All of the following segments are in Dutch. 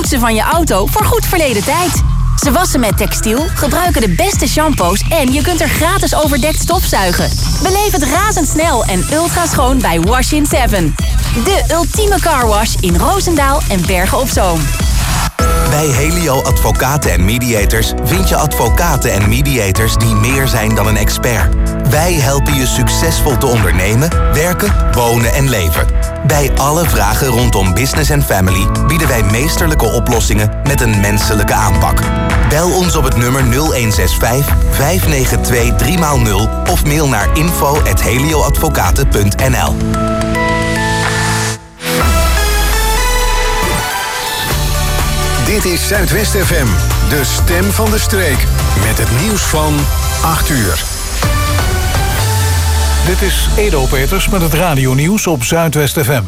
poetsen van je auto voor goed verleden tijd. Ze wassen met textiel, gebruiken de beste shampoos en je kunt er gratis overdekt stofzuigen. Beleef het razendsnel en ultra schoon bij Wash in 7. De ultieme carwash in Roosendaal en Bergen op Zoom. Bij Helio Advocaten en Mediators vind je advocaten en mediators die meer zijn dan een expert. Wij helpen je succesvol te ondernemen, werken, wonen en leven. Bij alle vragen rondom business en family bieden wij meesterlijke oplossingen met een menselijke aanpak. Bel ons op het nummer 0165 592 3x0 of mail naar info@helioadvocaten.nl. Dit is Zuidwest FM, de stem van de streek. Met het nieuws van 8 uur. Dit is Edo Peters met het radionieuws op Zuidwest FM.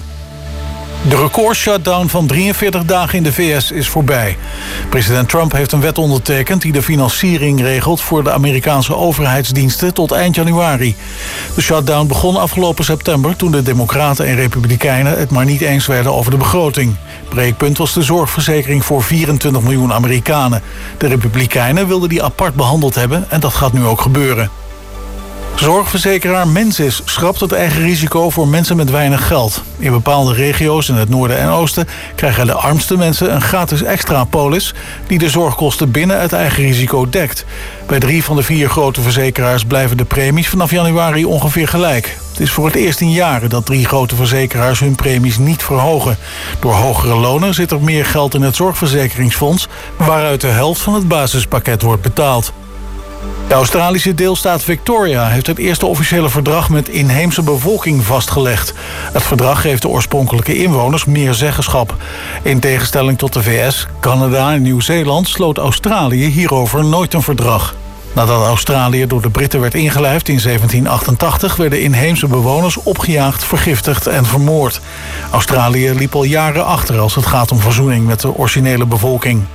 De record-shutdown van 43 dagen in de VS is voorbij. President Trump heeft een wet ondertekend die de financiering regelt voor de Amerikaanse overheidsdiensten tot eind januari. De shutdown begon afgelopen september toen de Democraten en Republikeinen het maar niet eens werden over de begroting. Breekpunt was de zorgverzekering voor 24 miljoen Amerikanen. De Republikeinen wilden die apart behandeld hebben en dat gaat nu ook gebeuren. Zorgverzekeraar Mensis schrapt het eigen risico voor mensen met weinig geld. In bepaalde regio's in het noorden en oosten krijgen de armste mensen een gratis extra polis die de zorgkosten binnen het eigen risico dekt. Bij 3 van de 4 grote verzekeraars blijven de premies vanaf januari ongeveer gelijk. Het is voor het eerst in jaren dat 3 grote verzekeraars hun premies niet verhogen. Door hogere lonen zit er meer geld in het zorgverzekeringsfonds, waaruit de helft van het basispakket wordt betaald. De Australische deelstaat Victoria heeft het eerste officiële verdrag met inheemse bevolking vastgelegd. Het verdrag geeft de oorspronkelijke inwoners meer zeggenschap. In tegenstelling tot de VS, Canada en Nieuw-Zeeland sloot Australië hierover nooit een verdrag. Nadat Australië door de Britten werd ingelijfd in 1788... werden inheemse bewoners opgejaagd, vergiftigd en vermoord. Australië liep al jaren achter als het gaat om verzoening met de originele bevolking.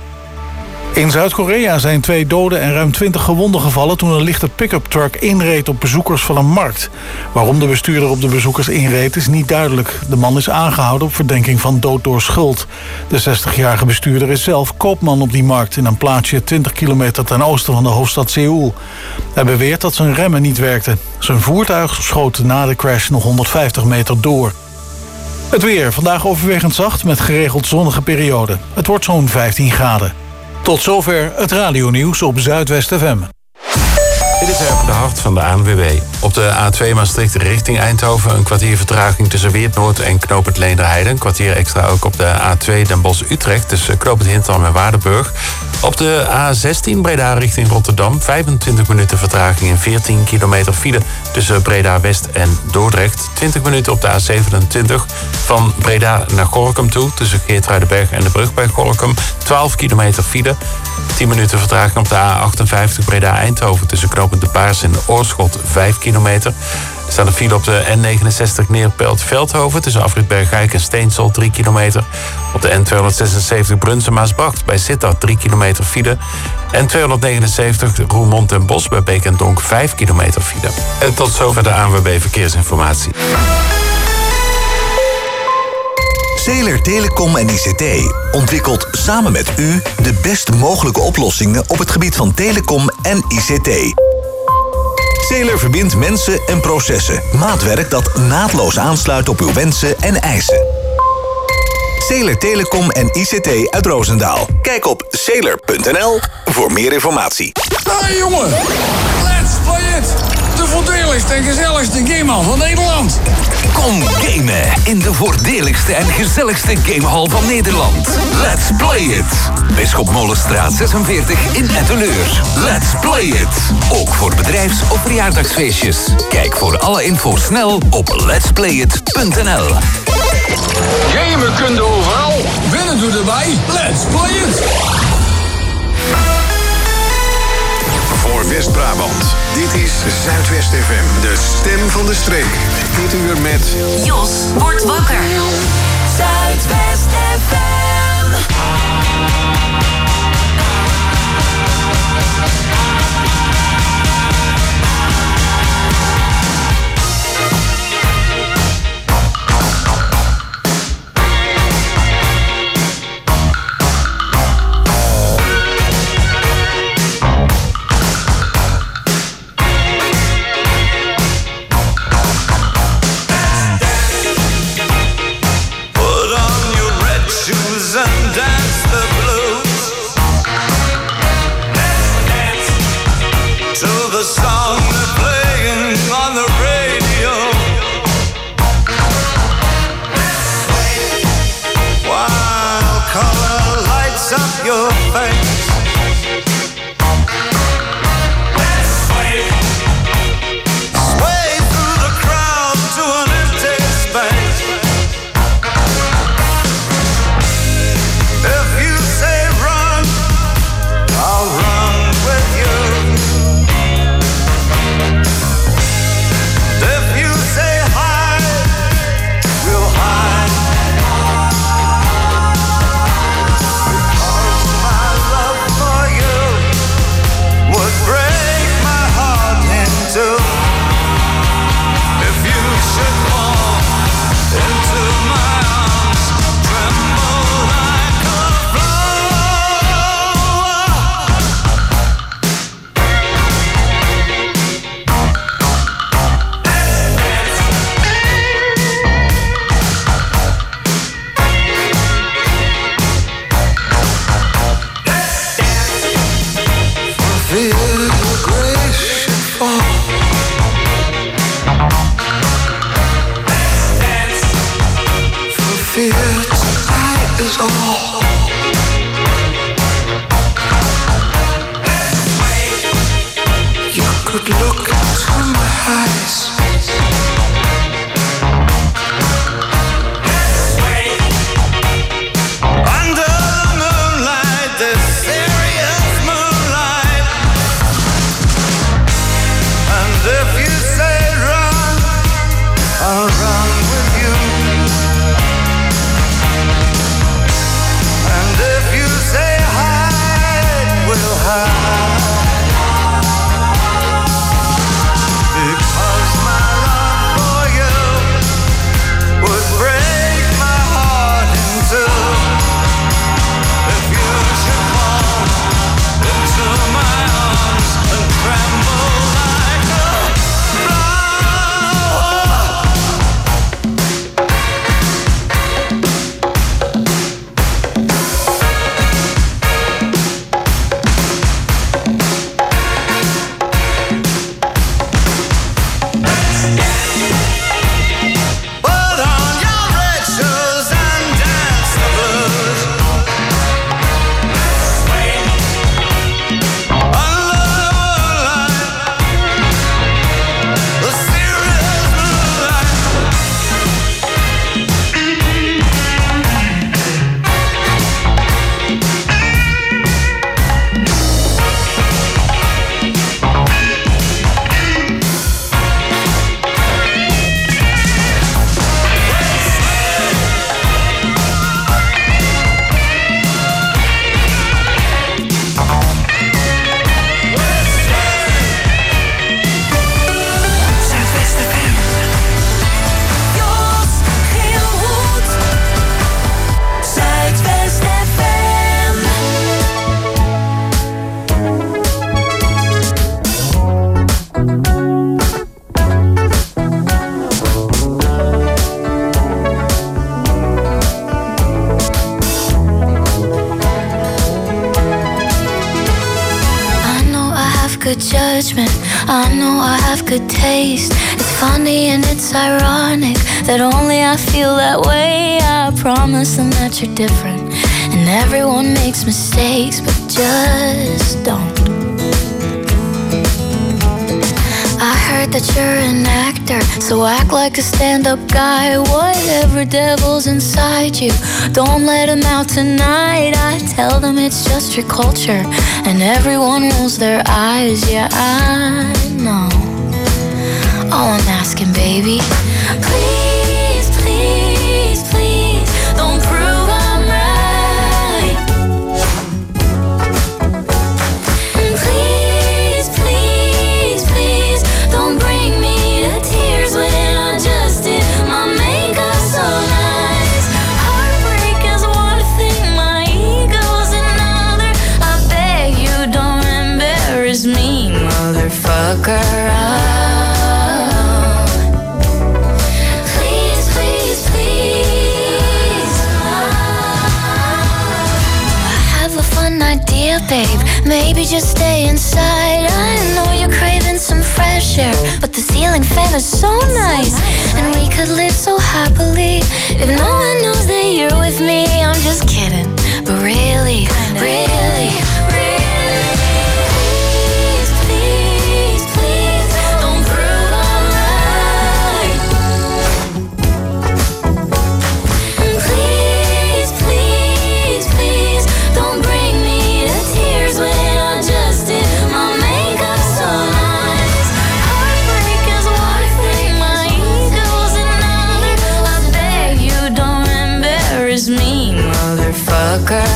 In Zuid-Korea zijn 2 doden en ruim 20 gewonden gevallen toen een lichte pick-up truck inreed op bezoekers van een markt. Waarom de bestuurder op de bezoekers inreed is niet duidelijk. De man is aangehouden op verdenking van dood door schuld. De 60-jarige bestuurder is zelf koopman op die markt in een plaatsje 20 kilometer ten oosten van de hoofdstad Seoul. Hij beweert dat zijn remmen niet werkten. Zijn voertuig schoot na de crash nog 150 meter door. Het weer, vandaag overwegend zacht met geregeld zonnige perioden. Het wordt zo'n 15 graden. Tot zover het radionieuws op Zuidwest FM. Dit is even de hart van de ANWB. Op de A2 Maastricht richting Eindhoven een kwartier vertraging tussen Weert-Noord en Knoop het Leenderheide. Een kwartier extra ook op de A2 Den Bosch-Utrecht tussen Knoop het Hinterland en Waardenburg. Op de A16 Breda richting Rotterdam 25 minuten vertraging en 14 kilometer file tussen Breda-West en Dordrecht. 20 minuten op de A27 van Breda naar Gorinchem toe tussen Geertruidenberg en de brug bij Gorinchem. 12 kilometer file. 10 minuten vertraging op de A58 Breda-Eindhoven tussen Knopend De Paars en Oorschot 5 kilometer. Er staat een file op de N69 Neerpelt-Veldhoven tussen Afrit Bergijk en Steensel 3 kilometer. Op de N276 Brunsen-Maasbracht bij Sittard 3 kilometer file. N279 Roermond en Bos bij Beek en Donk 5 kilometer file. En tot zover de ANWB Verkeersinformatie. Zeeler Telecom en ICT ontwikkelt samen met u de best mogelijke oplossingen op het gebied van telecom en ICT. Zeeler verbindt mensen en processen. Maatwerk dat naadloos aansluit op uw wensen en eisen. Zeeler Telecom en ICT uit Roosendaal. Kijk op zeeler.nl voor meer informatie. Hey jongen, let's play it! De voordeligste en gezelligste gamehal van Nederland. Kom gamen in de voordeligste en gezelligste gamehal van Nederland. Let's play it! Bisschop Molenstraat 46 in Etteleur. Let's play it! Ook voor bedrijfs- of verjaardagsfeestjes. Kijk voor alle info snel op letsplayit.nl. Gamen kun je overal, winnen doe erbij. Let's play it! Voor West-Brabant. Dit is Zuidwest FM, de stem van de streek. Dit uur met... Jos wordt wakker. Zuidwest FM. dance the blues. Let's dance to the song they're playing on the radio. Let's sway while color lights up your face. Let's sway through the crowd to an empty space. If you say run, I'll run with you. If you say hide, we'll hide. Because my love for you would break my heart in two. If you should fall into my arms, tremble like a flower. For fear your grace should fall. For fear tonight is all. You could look into my eyes. Under the moonlight, this serious moonlight. And if you say run, I'll run with you. And if you say hide, we'll hide. Because my love for you would break my heart in two. If you should fall into my arms and tremble like a flower. Put on your red shoes and dance the blues. Under the serious moonlight. Jos, heel goed. Zuidwest FM. I know I have good judgment, I know I have good taste. It's funny and it's ironic that only I feel that way. I promise them that you're different, and everyone makes mistakes, but just don't. I heard that you're an actor, so act like a stand-up guy. Whatever devil's inside you, don't let him out tonight. I tell them it's just your culture, and everyone rolls their eyes. Yeah, I know. All I'm asking, baby, please, please, please, don't prove I'm right. And please, please, please, don't bring me to tears when I just did my makeup so nice. Heartbreak is one thing, my ego's another. I beg you, don't embarrass me, motherfucker. an idea, babe. Maybe just stay inside. I know you're craving some fresh air, but the ceiling fan is so nice. And we could live so happily if no one knows that you're with me. I'm just kidding, but really, really, really. Please, please, please, don't prove I'm right. Please, please, please, don't bring me to tears when I just did my makeup so nice. Heartbreak is one thing, my ego's another. I beg you don't embarrass me, motherfucker.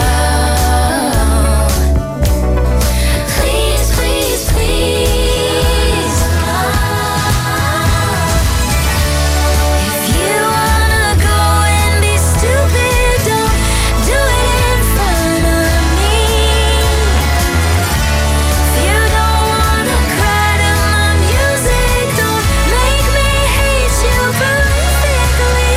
Please, please, please. If you wanna go and be stupid, don't do it in front of me. If you don't wanna cry to my music, don't make me hate you perfectly.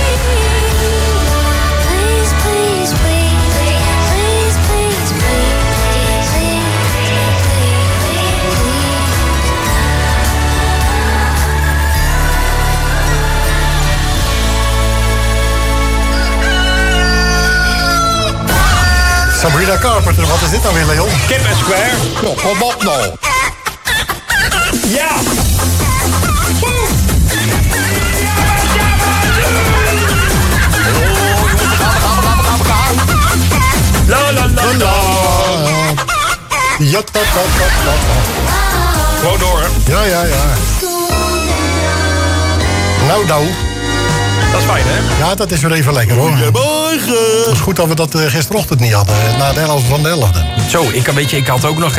Please, please, please, please, please, please, please, Sabrina Carpenter, wat is dit nou weer, Leon? Kip en Square. Nou, kom op nou. Ja! La la la la. Ja, ta. Gewoon door, hè? Ja. Nou. Dat is fijn, hè? Ja, dat is weer even lekker, hoor. Goedemorgen. Het is goed dat we dat gisterochtend niet hadden. Na de 11 van de 11e. Zo, ik had ook nog...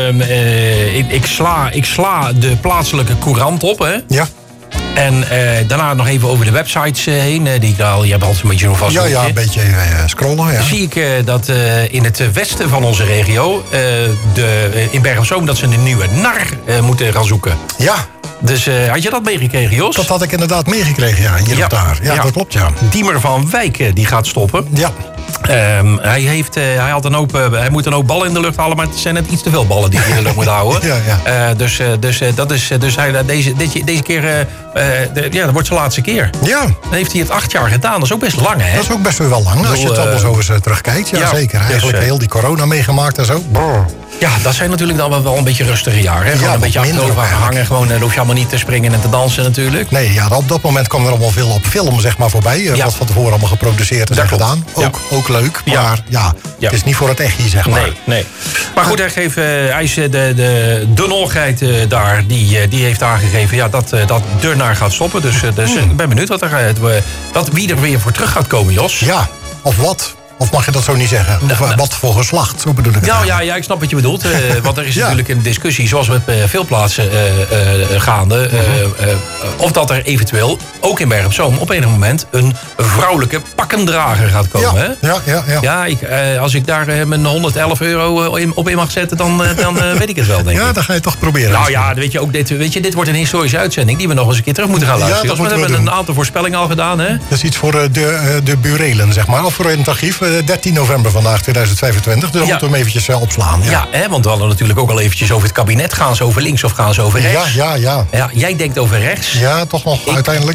ik sla de plaatselijke courant op, hè? Ja. En daarna nog even over de websites heen. Die ik al, je hebt altijd een beetje nog vast. Ja, een beetje scrollen, ja. Dan zie ik dat in het westen van onze regio... in Bergen op Zoom dat ze een nieuwe nar moeten gaan zoeken. Ja. Dus had je dat meegekregen, Jos? Dat had ik inderdaad meegekregen, ja. Hier of daar. Ja, dat klopt, ja. Diemer van Wijk, die gaat stoppen. Ja. Hij moet een hoop ballen in de lucht halen, maar het zijn net iets te veel ballen die hij in de lucht moet houden. Ja. Dus hij deze keer, dat wordt zijn laatste keer. Ja. Dan heeft hij het 8 jaar gedaan. Dat is ook best lang, hè? Dat is ook best wel lang, als je het allemaal zo eens terugkijkt. Ja, zeker. Eigenlijk heel die corona meegemaakt en zo. Brrr. Ja, dat zijn natuurlijk dan wel een beetje rustige jaren. Gewoon een beetje achterover hangen. Gewoon, dan hoef je allemaal niet te springen en te dansen natuurlijk. Nee, ja, op dat moment kwam er allemaal veel op film zeg maar, voorbij. Wat van tevoren allemaal geproduceerd en gedaan. Ook leuk, maar het is niet voor het echtje, zeg maar. Nee. Maar goed, hij is de Nolgeit daar, die heeft aangegeven dat de naar gaat stoppen. Dus ik ben benieuwd wie er weer voor terug gaat komen, Jos. Ja, of wat? Of mag je dat zo niet zeggen? Of wat voor geslacht, zo bedoel ik het. Nou ja, ik snap wat je bedoelt. Want er is natuurlijk een discussie, zoals met veel plaatsen gaande... of dat er eventueel, ook in Bergen op Zoom... op enig moment een vrouwelijke pakkendrager gaat komen. Ja. Als ik daar mijn €111 op in mag zetten... dan weet ik het wel, denk ik. Ja, dan ga je toch proberen. Nou ja, weet je, ook dit wordt een historische uitzending... die we nog eens een keer terug moeten gaan luisteren. Ja, we hebben een aantal voorspellingen al gedaan, hè? Dat is iets voor de burelen, zeg maar. Of voor in het archief. 13 november vandaag, 2025. Dus dan moeten we hem eventjes opslaan. Ja, want we hadden natuurlijk ook al eventjes over het kabinet. Gaan ze over links of gaan ze over rechts? Ja. Jij denkt over rechts. Ja, toch nog uiteindelijk.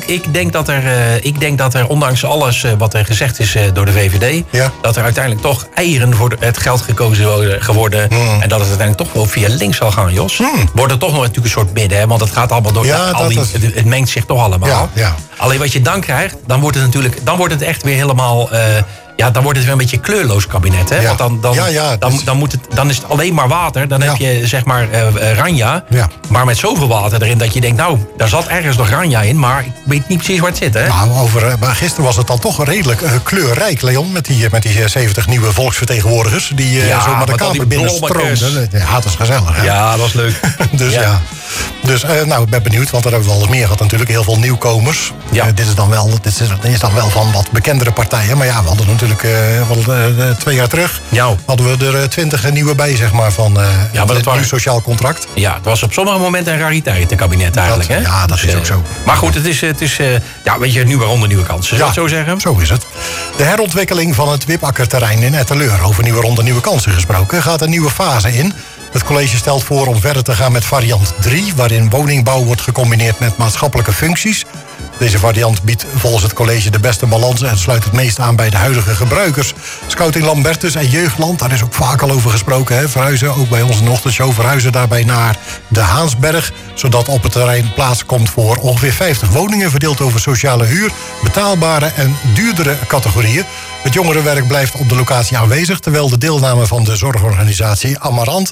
Ik denk dat er ondanks alles wat er gezegd is door de VVD... dat er uiteindelijk toch eieren voor het geld gekozen worden geworden. En dat het uiteindelijk toch wel via links zal gaan, Jos. Wordt er toch nog natuurlijk een soort midden, hè? Want het gaat allemaal door... Het mengt zich toch allemaal. Ja. Alleen wat je dan krijgt, dan wordt het echt weer helemaal... dan wordt het weer een beetje een kleurloos kabinet. Hè? Ja. Want dan is het alleen maar water. Dan heb je zeg maar Ranja. Ja. Maar met zoveel water erin dat je denkt... nou, daar zat ergens nog Ranja in. Maar ik weet niet precies waar het zit. Hè? Nou, maar gisteren was het dan toch redelijk kleurrijk, Leon. Met die 70 nieuwe volksvertegenwoordigers. Die zomaar de Kamer binnenstroomden. Ja, dat is gezellig. Hè? Ja, dat was leuk. Dus ja. Dus ik ben benieuwd, want daar hebben we al eens meer gehad natuurlijk. Heel veel nieuwkomers. Ja. Dit is dan wel van wat bekendere partijen. Maar ja, we hadden natuurlijk 2 jaar terug... hadden we er 20 nieuwe bij, zeg maar, van het nieuw sociaal contract. Ja, het was op sommige momenten een rariteit, het kabinet eigenlijk. Hè? Ja, dat is ook zo. Maar goed, het is weet je, nieuwe ronde, nieuwe kansen. Zullen we het zo zeggen? Zo is het. De herontwikkeling van het Wipakkerterrein in Etteleur... over nieuwe ronde, nieuwe kansen gesproken... gaat een nieuwe fase in. Het college stelt voor om verder te gaan met variant 3... waarin woningbouw wordt gecombineerd met maatschappelijke functies. Deze variant biedt volgens het college de beste balans... en sluit het meest aan bij de huidige gebruikers. Scouting Lambertus en Jeugdland, daar is ook vaak al over gesproken. Hè? Verhuizen, ook bij onze ochtendshow, verhuizen daarbij naar de Haansberg... zodat op het terrein plaats komt voor ongeveer 50 woningen... verdeeld over sociale huur, betaalbare en duurdere categorieën. Het jongerenwerk blijft op de locatie aanwezig... terwijl de deelname van de zorgorganisatie Amarant...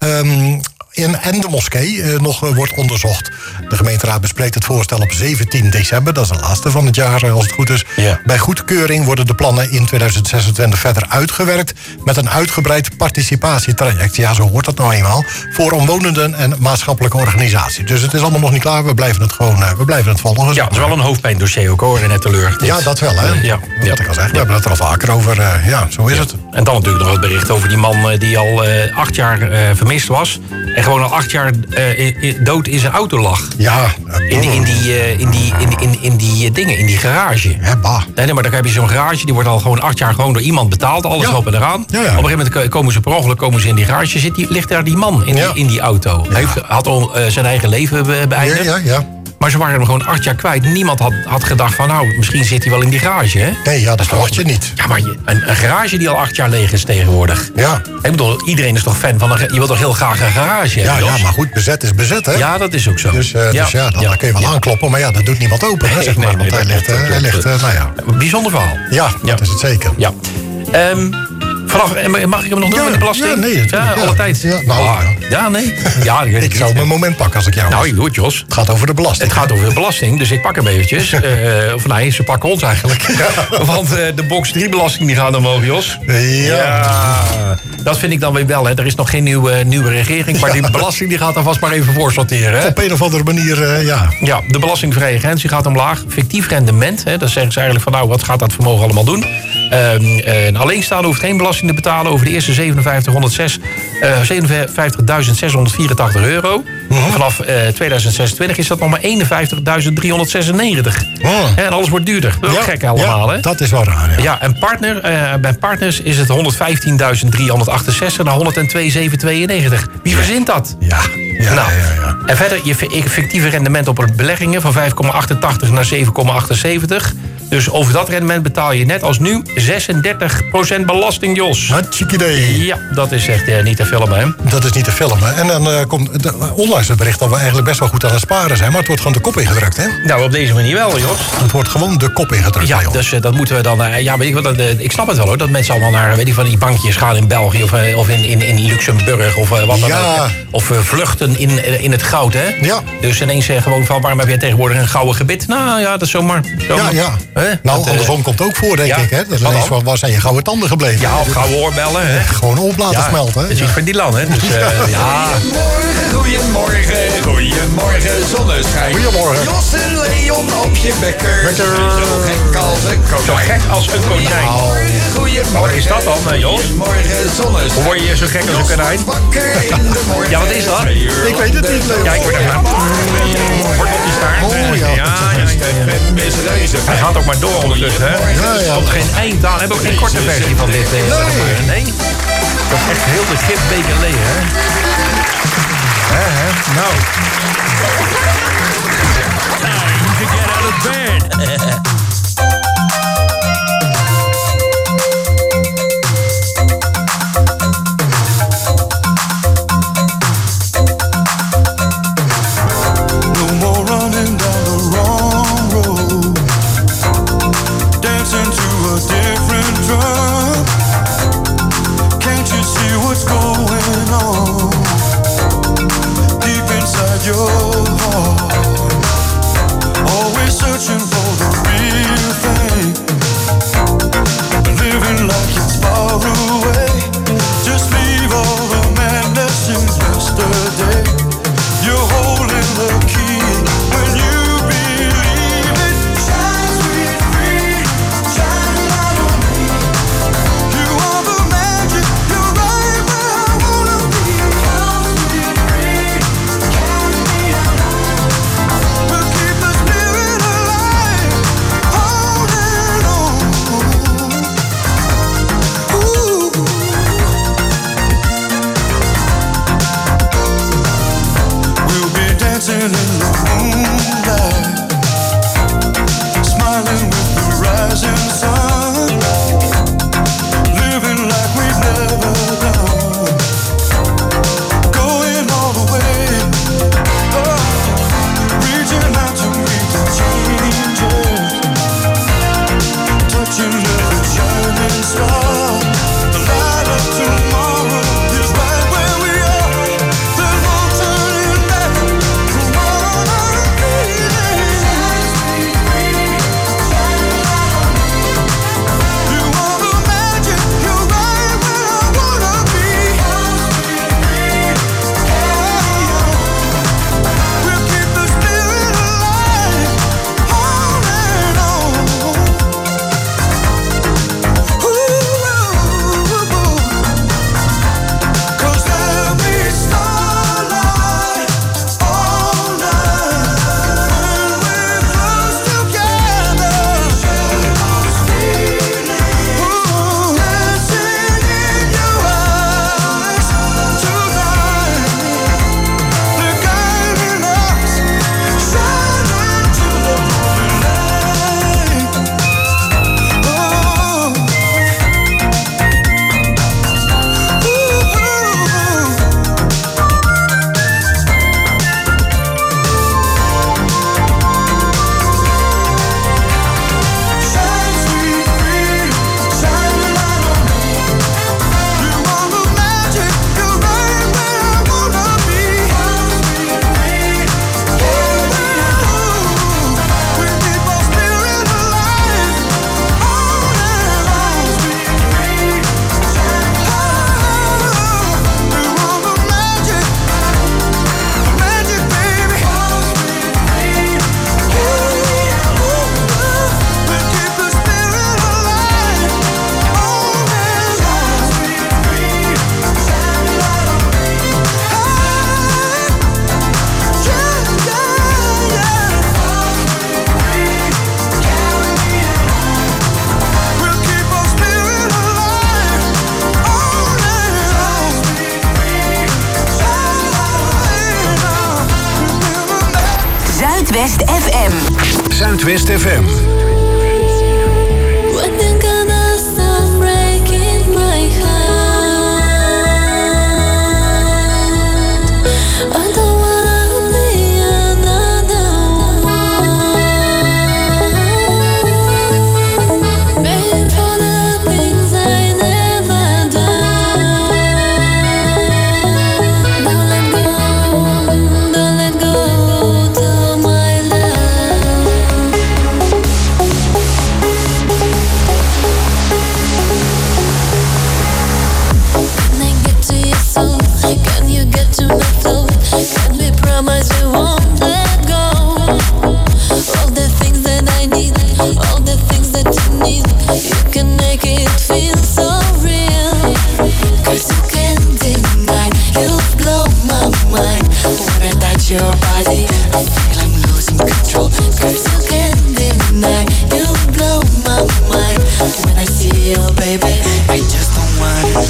en de moskee nog wordt onderzocht. De gemeenteraad bespreekt het voorstel op 17 december. Dat is de laatste van het jaar, als het goed is. Ja. Bij goedkeuring worden de plannen in 2026 verder uitgewerkt... met een uitgebreid participatietraject. Ja, zo hoort dat nou eenmaal. Voor omwonenden en maatschappelijke organisaties. Dus het is allemaal nog niet klaar. We blijven het gewoon volgen. Ja, het is wel een hoofdpijndossier ook, hoor, in Etteleur. Ja, dat wel, hè? Wat ik al zeg, we hebben het er al vaker over. Zo is het. En dan natuurlijk nog het bericht over die man die al 8 jaar vermist was... en gewoon al 8 jaar dood in zijn auto lag. Ja. In die dingen, in die garage. Ja, bah. Nee, maar dan heb je zo'n garage, die wordt al gewoon 8 jaar gewoon door iemand betaald. Alles op en eraan. Ja. Op een gegeven moment komen ze per ongeluk in die garage. Ligt daar die man in die auto. Hij had al zijn eigen leven beëindigd. Ja. Maar ze waren hem gewoon 8 jaar kwijt. Niemand had gedacht van, nou, misschien zit hij wel in die garage, hè? Nee, dat verwacht je niet. Ja, maar een garage die al 8 jaar leeg is tegenwoordig. Ja. Ik bedoel, iedereen is toch fan van je wilt toch heel graag een garage hebben? Ja, maar goed, bezet is bezet, hè? Ja, dat is ook zo. Dus dan kun je wel aankloppen, maar dat doet niemand open, hè, zeg maar. Want hij ligt, Een bijzonder verhaal. Ja, dat is het zeker. Ja. Mag ik hem nog doen met de belasting? Ja, nee. Alle tijd. Ja, nee. Ja, ik zou mijn moment pakken als ik jou was. Nou, ik doe het, Jos. Het gaat over de belasting. Het gaat over de belasting, dus ik pak hem eventjes. Of nee, ze pakken ons eigenlijk. Want de box 3 belasting die gaat omhoog, Jos. Ja. Dat vind ik dan weer wel, hè. Er is nog geen nieuwe regering, maar die belasting die gaat dan vast maar even voorsorteren. Hè? Op een of andere manier, ja. Ja, de belastingvrije grens die gaat omlaag. Fictief rendement, hè. Dan zeggen ze eigenlijk van, nou, wat gaat dat vermogen allemaal doen? Een alleenstaande hoeft geen belasting te betalen over de eerste 57.684 euro. Vanaf 2026 is dat nog maar 51.396. En alles wordt duurder. Dat is gek allemaal, hè? Dat is wel raar, ja. En bij partners is het 115.368 naar 102.792. Wie verzint dat? Ja. En verder je fictieve rendement op beleggingen van 5,88 naar 7,78. Dus over dat rendement betaal je net als nu 36% belasting, Jos. Hartstikke idee. Ja, dat is echt niet te filmen, hè? Dat is niet te filmen. En dan komt onlangs het bericht dat we eigenlijk best wel goed aan het sparen zijn. Maar het wordt gewoon de kop ingedrukt, hè? Nou, op deze manier wel, Jos. Het wordt gewoon de kop ingedrukt. Ja, dus dat moeten we dan... weet ik wat, ik snap het wel, hoor. Dat mensen allemaal naar, weet ik, van die bankjes gaan in België of in Luxemburg of wat dan ook. Of vluchten in het goud, hè? Ja. Dus ineens gewoon van, waarom heb jij tegenwoordig een gouden gebit? Nou ja, dat is zomaar. Ja. Nou, andersom komt ook voor, denk ik. Hè? Dat is ineens van, waar zijn je gouden tanden gebleven? Ja, of gouden oorbellen. Hè? Gewoon op laten smelten. Dat is iets van Dylan, hè? Dus, Goedemorgen, zonneschijn. Goedemorgen. Jos en Leon op je bekker. Zo gek als een konijn. Zo gek als een konijn. Goedemorgen. Wat is dat dan, Jos? Goedemorgen, zonneschijn. Hoe word je zo gek als een konijn? Ja, wat is dat? Ik weet het niet, Leon. Ja, ik word er wordt op die staart. Hij gaat ook maar door ondertussen, hè? Er komt geen eind aan. We hebben ook geen korte versie van dit. Nee? Dat is echt heel de gifbeker leeg, hè? Nou. Time to get out of bed. Your heart, always searching for the real. in the moonlight, smiling with the rising sun, living like we've never done, going all the way, reaching out to meet the changes, touching every shining star. The light of tomorrow is right where we are. There's no turning back from what I'm feeling. You are the magic, you're right where I wanna be. We'll keep the spirit alive, on and on. Cause there'll be starlight all night when we're close together. Dancing in your eyes tonight, they're guiding us, shining to the morning light. Shine sweet green, shine your light on me. You are the magic, you're right where I wanna be. We keep our spirit alive, on and on. You are the magic, baby. We keep the spirit alive, on and We'll keep our spirit alive, on and Zuidwest FM. Zuidwest FM. When you're gonna stop breaking my heart, I don't wanna be another one. Paying for the things I never done. Don't let go to my love. Can I get to your soul? Can you get to my flow? Can we promise we won't let go? All the things that I need, all the things that you need, you can make it feel so real. Cause you can't deny, you blow my mind. When I touch your body, I feel I'm losing control. Cause you can't deny, you blow my mind. When I see you, baby, I just don't want it.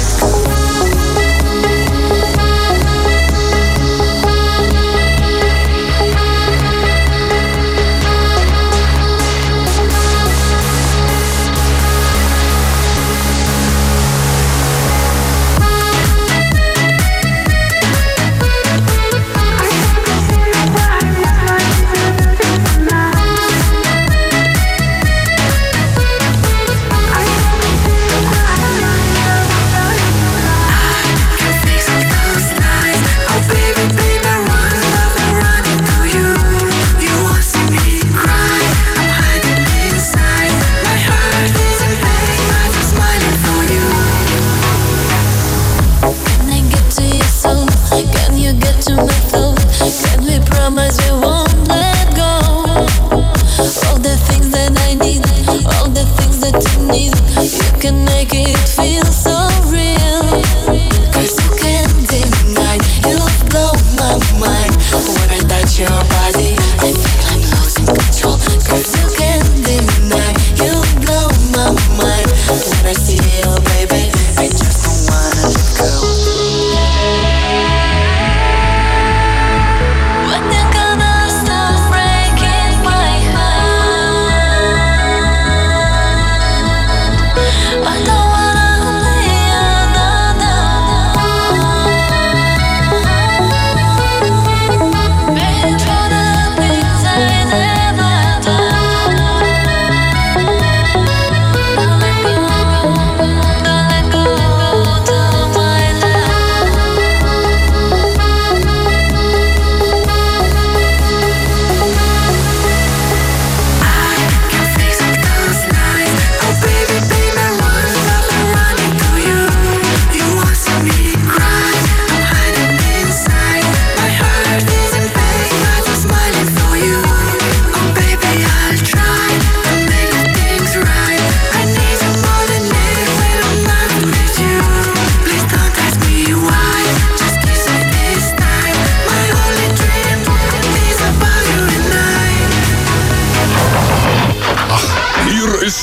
When you're gonna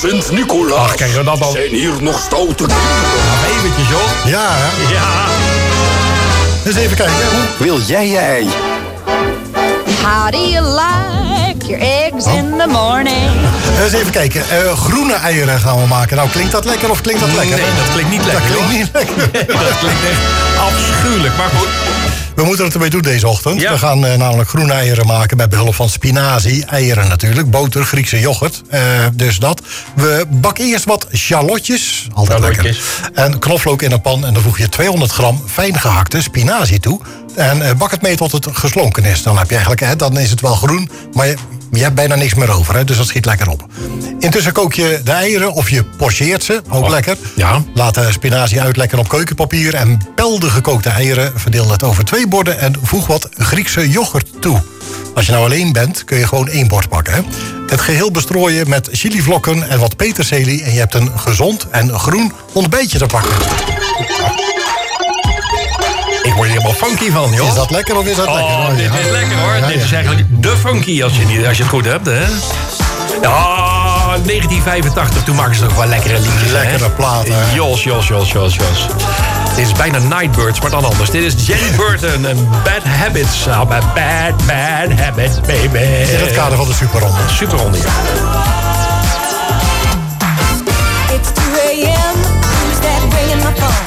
Sint-Nicolaas. Ach, kijk, dat dan. Zijn hier nog stoute kinderen? Nou, eventjes, joh. Ja, hè? Ja. Dus even kijken. Wil jij je ei? How do you like your eggs in the morning? Eens even kijken. Groene eieren gaan we maken. Nou, klinkt dat lekker of klinkt dat lekker? Nee, dat klinkt niet lekker. Dat klinkt niet lekker. Nee, dat klinkt echt afschuwelijk. Maar goed. We moeten het ermee doen deze ochtend. Ja. We gaan namelijk groene eieren maken met behulp van spinazie, eieren natuurlijk, boter, Griekse yoghurt. Dus dat. We bakken eerst wat shallotjes. Altijd lekker. En knoflook in een pan. En dan voeg je 200 gram fijn gehakte spinazie toe. En bak het mee tot het geslonken is. Dan heb je eigenlijk, dan is het wel groen, maar je hebt bijna niks meer over. Hè, dus dat schiet lekker op. Intussen kook je de eieren of je pocheert ze. Ook lekker. Ja. Laat de spinazie uitlekken op keukenpapier. En pel de gekookte eieren. Verdeel het over 2 borden. En voeg wat Griekse yoghurt toe. Als je nou alleen bent, kun je gewoon 1 bord pakken. Hè? Het geheel bestrooien met chilivlokken en wat peterselie. En je hebt een gezond en groen ontbijtje te pakken. Ik word hier helemaal funky van, joh. Is dat lekker of is dat lekker? Oh, dit is lekker, hoor. Ja, Dit is eigenlijk de funky als je het goed hebt, hè. Ja, 1985, toen maken ze nog wel lekkere liedjes, hè. Lekkere platen. Jos. Dit is bijna Nightbirds, maar dan anders. Dit is Jenny Burton en Bad Habits. Oh, bad habits, baby. In het kader van de Superronde. Superronde, ja. It's 2 a.m. Who's that ringing my phone?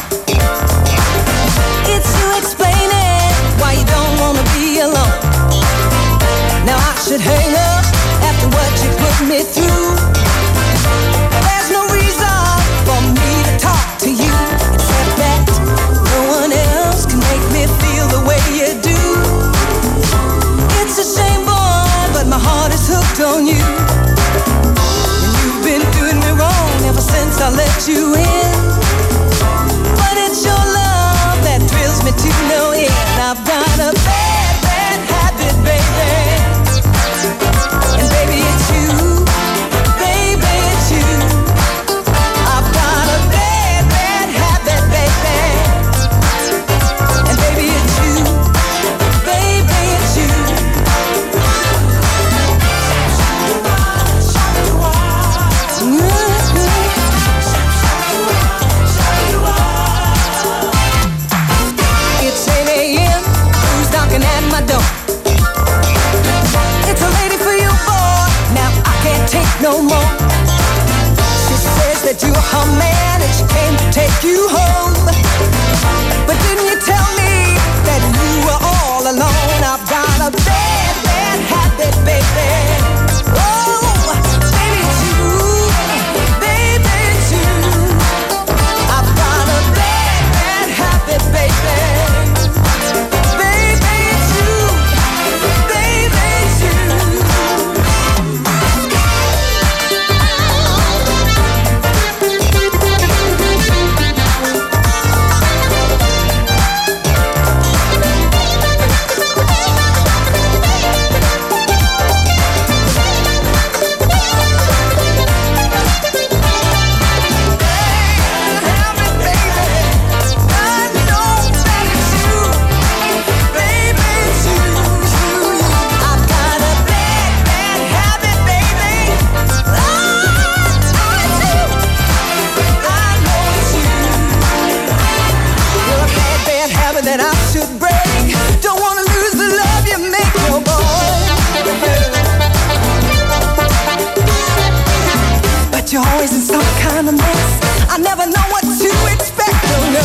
It's you explaining why you don't wanna be alone. Now I should hang up after what you put me through. There's no reason for me to talk to you, except that no one else can make me feel the way you do. It's a shame, boy, but my heart is hooked on you. And you've been doing me wrong ever since I let you in. But it's your love that thrills me to no end. I've got a bad habit, baby. And baby, it's you. Baby, it's you. I've got a bad habit, baby. And baby, it's you. Baby, it's you. It's 8 a.m. Who's knocking at my door? It's a lady for you, boy. Now I can't take no more. She says that you're her man and she came to take you home. But didn't you tell me that you were all alone? I've got a bad habit, baby. Oh, baby, it's you. Baby, it's you. I've got a bad habit, baby. Baby, it's you. Baby, it's you. That I should break. Don't wanna lose the love you make, no boy. But you're always in some kind of mess. I never know what to expect, no.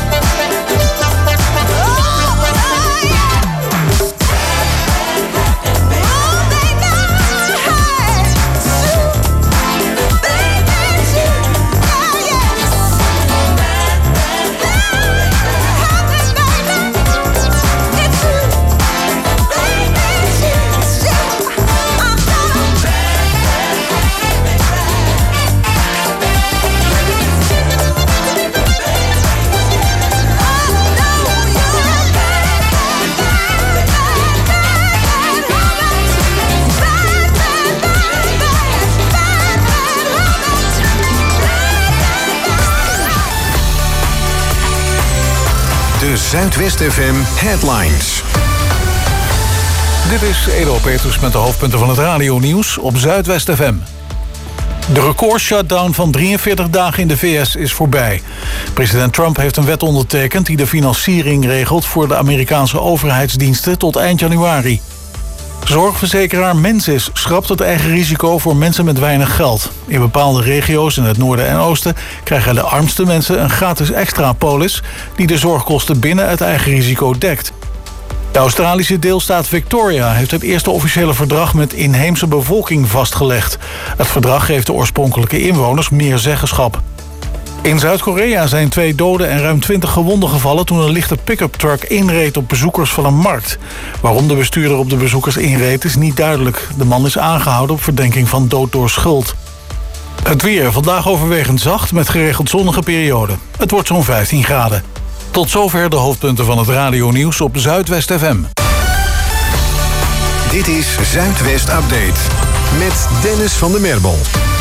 De Zuidwest FM Headlines. Dit is Edo Peters met de hoofdpunten van het radionieuws op Zuidwest FM. De record-shutdown van 43 dagen in de VS is voorbij. President Trump heeft een wet ondertekend die de financiering regelt voor de Amerikaanse overheidsdiensten tot eind januari. Zorgverzekeraar Mensis schrapt het eigen risico voor mensen met weinig geld. In bepaalde regio's in het noorden en oosten krijgen de armste mensen een gratis extra polis die de zorgkosten binnen het eigen risico dekt. De Australische deelstaat Victoria heeft het eerste officiële verdrag met inheemse bevolking vastgelegd. Het verdrag geeft de oorspronkelijke inwoners meer zeggenschap. In Zuid-Korea zijn 2 doden en ruim 20 gewonden gevallen toen een lichte pick-up truck inreed op bezoekers van een markt. Waarom de bestuurder op de bezoekers inreed is niet duidelijk. De man is aangehouden op verdenking van dood door schuld. Het weer, vandaag overwegend zacht met geregeld zonnige perioden. Het wordt zo'n 15 graden. Tot zover de hoofdpunten van het radionieuws op Zuidwest FM. Dit is Zuidwest Update met Dennis van der Merbel.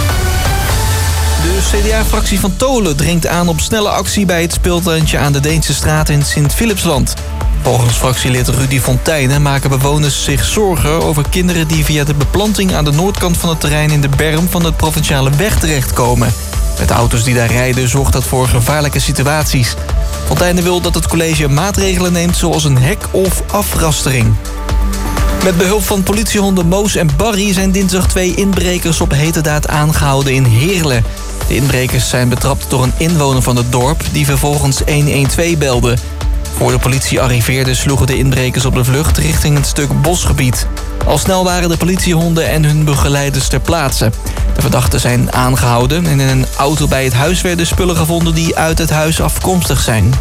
De CDA-fractie van Tolen dringt aan op snelle actie bij het speeltuintje aan de Deense straat in Sint-Philipsland. Volgens fractielid Rudy Fontijnen maken bewoners zich zorgen over kinderen die via de beplanting aan de noordkant van het terrein in de berm van de provinciale weg terechtkomen. Met de auto's die daar rijden zorgt dat voor gevaarlijke situaties. Fontijnen wil dat het college maatregelen neemt zoals een hek of afrastering. Met behulp van politiehonden Moos en Barry zijn dinsdag 2 inbrekers op heterdaad aangehouden in Heerlen. De inbrekers zijn betrapt door een inwoner van het dorp die vervolgens 112 belde. Voor de politie arriveerde sloegen de inbrekers op de vlucht richting een stuk bosgebied. Al snel waren de politiehonden en hun begeleiders ter plaatse. De verdachten zijn aangehouden en in een auto bij het huis werden spullen gevonden die uit het huis afkomstig zijn.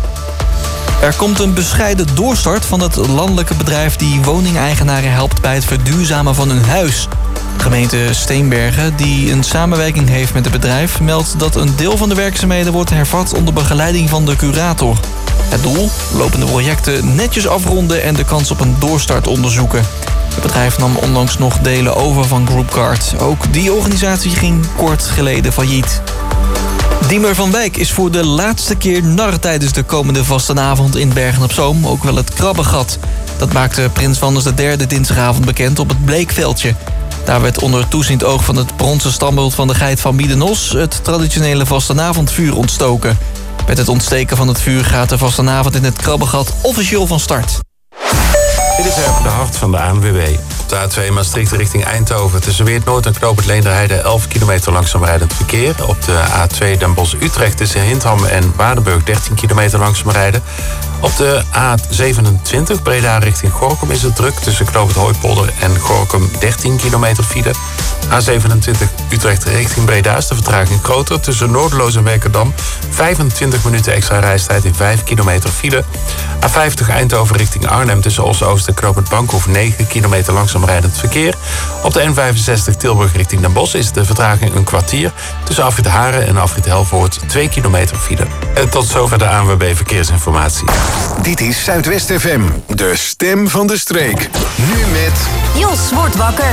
Er komt een bescheiden doorstart van het landelijke bedrijf die woningeigenaren helpt bij het verduurzamen van hun huis. De gemeente Steenbergen, die een samenwerking heeft met het bedrijf, meldt dat een deel van de werkzaamheden wordt hervat onder begeleiding van de curator. Het doel? Lopende projecten netjes afronden en de kans op een doorstart onderzoeken. Het bedrijf nam onlangs nog delen over van Groupcard. Ook die organisatie ging kort geleden failliet. Diemer van Wijk is voor de laatste keer nar tijdens de komende vastenavond in Bergen-op-Zoom, ook wel het Krabbengat. Dat maakte prins Wanders III dinsdagavond bekend op het Bleekveldje. Daar werd onder toeziend oog van het bronzen standbeeld van de geit van Miedenos het traditionele vastenavondvuur ontstoken. Met het ontsteken van het vuur gaat de vastenavond in het Krabbengat officieel van start. Dit is de hart van de ANWB. Op de A2 Maastricht richting Eindhoven. Tussen Weert-Noord en Knoop het Leenderheide 11 kilometer langzaam rijdend verkeer. Op de A2 Den Bosch-Utrecht tussen Hindham en Waardenburg 13 kilometer langzaam rijden. Op de A27 Breda richting Gorinchem is het druk. Tussen Knoop het Hooipolder en Gorinchem 13 kilometer file. A27 Utrecht richting Breda is de vertraging groter. Tussen Noorderloos en Werkendam 25 minuten extra reistijd in 5 kilometer file. A50 Eindhoven richting Arnhem tussen Os-Oost en Knoop het Bankhoef 9 kilometer langzaam rijdend verkeer. Op de N65 Tilburg richting Den Bosch is de vertraging een kwartier. Tussen Afrit Haren en Afrit Helvoort 2 kilometer file. En tot zover de ANWB Verkeersinformatie. Dit is Zuidwest FM, de stem van de streek. Nu met Jos wordt wakker.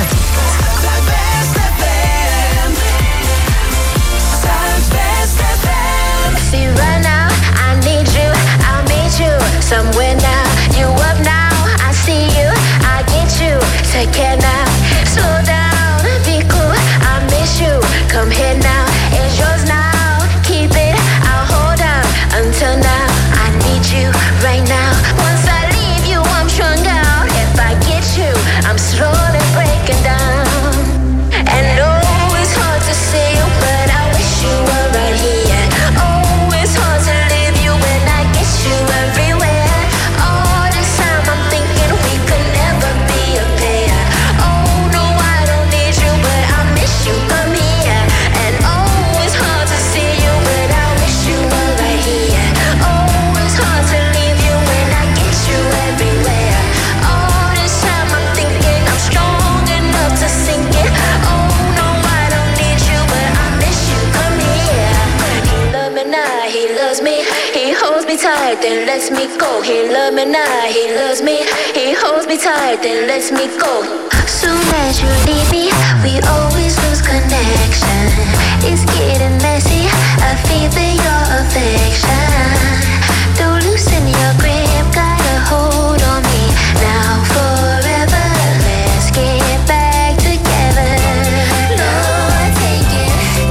See right now, I need you, I'll meet you somewhere now. You up now, I see you, I get you. Take care now, slow down, be cool, I miss you. Come here now, it's yours now. Keep it, I'll hold on until now. I need you right now. Once I leave you, I'm strung out. If I get you, I'm slowly breaking down. And oh, it's hard to see you, but I wish you were right here. Oh, it's hard to leave you when I get you everywhere. All this time I'm thinking we could never be a pair. Oh no, I don't need you, but I miss you. Come here. And oh, it's hard to see you, but I wish you were right here. Oh, it's hard to leave you when I get you everywhere. All this time I'm thinking I'm strong enough to sink it. Oh no, I don't need you, but I miss you. Come here. He loves me now, he loves me. He holds me tight, then lets me go. He loves me now, he loves me. He holds me tight, then lets me go. Soon as you leave me, we always lose connection. It's getting messy, I feel your affection. Don't loosen your grip, got a hold on me. Now forever, let's get back together. Lord, take it,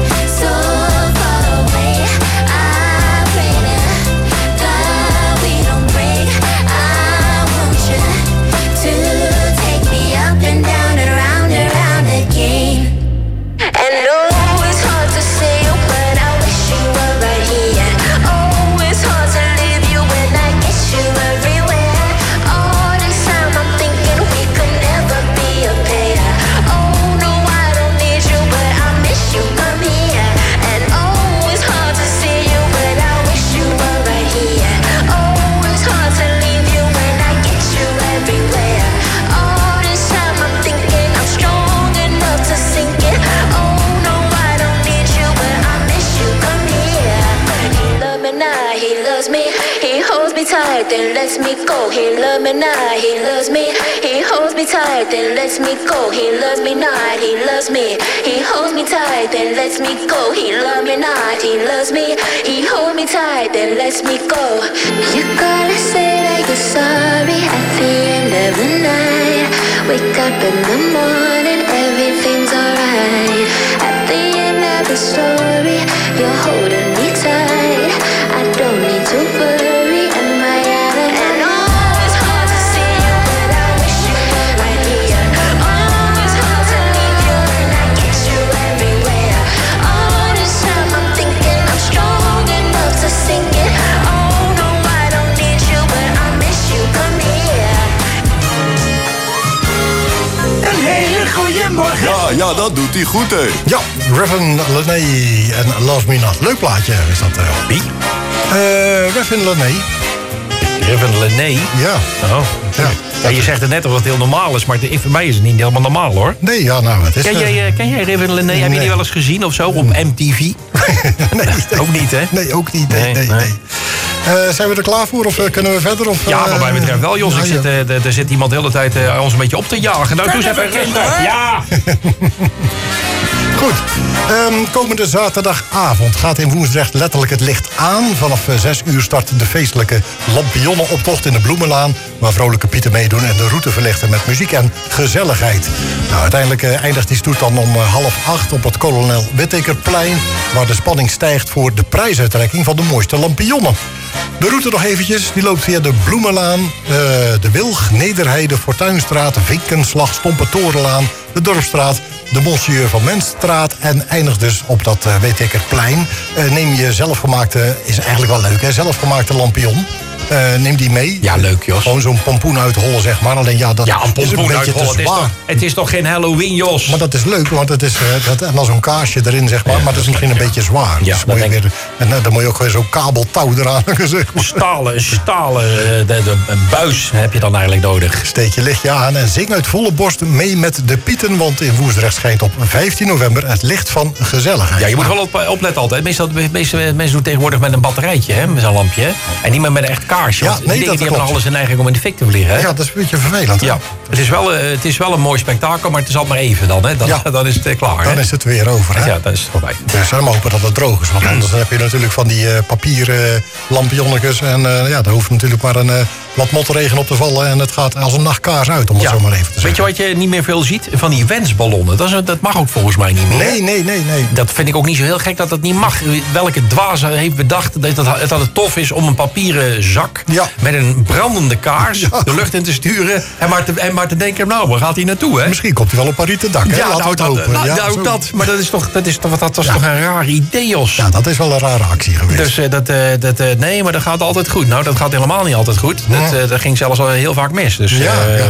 He holds me tight, then lets me go. He loves me not, he loves me. He holds me tight, then lets me go. He loves me not, he loves me. He holds me tight, then lets me go. He loves me not, he loves me. He holds me tight, then lets me go. You gotta say that you're sorry at the end of the night. Wake up in the morning, everything's alright. At the end of the story, you're holding me tight. I don't need to worry, am I out of and oh, it's hard to see you, but I wish you were right here. Oh, it's hard to leave you and I get you everywhere. All this time I'm thinking I'm strong enough to sing it. Oh no, I don't need you, but I miss you, come here. Een hele goede morgen. Ja, dat doet hij goed, hè. Ja, Reverend Lené en Love Me Not. Leuk plaatje is dat. Wie? Reverend Lené. Reverend Lené? Ja. Oh. Ja, je zegt het net of het heel normaal is, maar voor mij is het niet helemaal normaal, hoor. Nee, ja, nou, het is... Ken jij Reverend Lené? Heb je die wel eens gezien of zo op MTV? Nee. Ook niet, hè? Nee, ook niet. Nee. Zijn we er klaar voor of kunnen we verder? Of, ja, wat mij betreft wel, Jos. Er zit iemand de hele tijd ons een beetje op te jagen. Nou, doe eens even rustig. Ja! Goed. Komende zaterdagavond gaat in Woensdrecht letterlijk het licht aan. Vanaf 6 uur start de feestelijke lampionnenoptocht in de Bloemenlaan, waar vrolijke Pieten meedoen en de route verlichten met muziek en gezelligheid. Nou, uiteindelijk eindigt die stoet dan om 7:30 op het Kolonel Wittekerplein, waar de spanning stijgt voor de prijsuitreiking van de mooiste lampionnen. De route nog eventjes, die loopt via de Bloemenlaan, de Wilg, Nederheide, Fortuinstraat, Vinkenslag, Stompetorenlaan, de Dorpsstraat, de Monsieur van Menstraat en eindigt dus op dat Wittekerplein. Neem je zelfgemaakte, is eigenlijk wel leuk hè, zelfgemaakte lampion. Neem die mee. Ja, leuk, Jos. Gewoon zo'n pompoen uithollen, zeg maar. Alleen ja, dat een is een beetje te zwaar. Het is toch geen Halloween, Jos? Maar dat is leuk, want het is en dan zo'n kaasje erin, zeg maar. Maar dat is misschien een beetje zwaar. Ja, dus moet je weer, en dan moet je ook weer zo'n kabeltouw eraan zeg maar. Stalen buis heb je dan eigenlijk nodig. Steek je lichtje aan en zing uit volle borst mee met de Pieten. Want in Woensdrecht schijnt op 15 november het licht van gezelligheid. Ja, je moet wel opletten altijd. Meestal mensen doen tegenwoordig met een batterijtje, hè, met zo'n lampje. Hè? En niet meer met een echt kaarsje. Ja, nee, die hebben nog alles een neiging om in de fik te vliegen. Hè? Ja, dat is een beetje vervelend. Ja, het is wel een mooi spektakel, maar het is al maar even dan. Hè? Dan is het klaar. Dan is het weer over. Hè? Ja, dan is het voorbij. Dus we hopen dat het droog is. Want anders heb je natuurlijk van die papieren lampionnetjes. En daar hoeft natuurlijk maar wat motregen op te vallen. En het gaat als een nachtkaars uit, om het zo maar even te zeggen. Weet je wat je niet meer veel ziet? Van die wensballonnen. Dat mag ook volgens mij niet meer. Nee. Dat vind ik ook niet zo heel gek dat dat niet mag. Welke dwaas heeft bedacht dat het tof is om een papieren zak met een brandende kaars de lucht in te sturen. En maar te denken, nou, waar gaat hij naartoe? Hè? Misschien komt hij wel op een rieten dak. Hè? Ja, ook dat. Maar dat was toch een raar idee, Jos. Ja, dat is wel een rare actie geweest. Dus nee, maar dat gaat altijd goed. Nou, dat gaat helemaal niet altijd goed. Dat ging zelfs al heel vaak mis. Dus,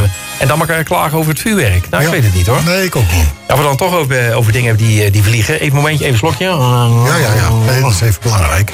en dan maar klagen over het vuurwerk. Nou, ik weet het niet, hoor. Nee, ik ook niet. Ja, we dan toch over dingen hebben die vliegen. Even een momentje, even een slokje. Ja. Nee, dat is even belangrijk.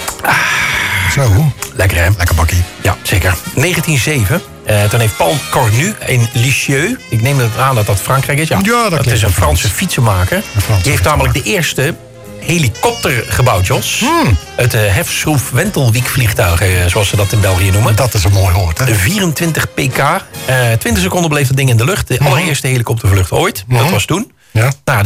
Zo. Lekker, hè? Lekker bakkie. Ja, zeker. 1907. Toen heeft Paul Cornu in Lisieux, ik neem het aan dat Frankrijk is. Ja, dat is een Franse fietsenmaker. Die heeft namelijk de eerste helikopter gebouwd, Jos. Het hefschroef Wentelwiek-vliegtuig, zoals ze dat in België noemen. Dat is een mooi woord, hè? 24 pk. 20 seconden bleef dat ding in de lucht. De allereerste helikoptervlucht ooit. Dat was toen. Ja. Nou, de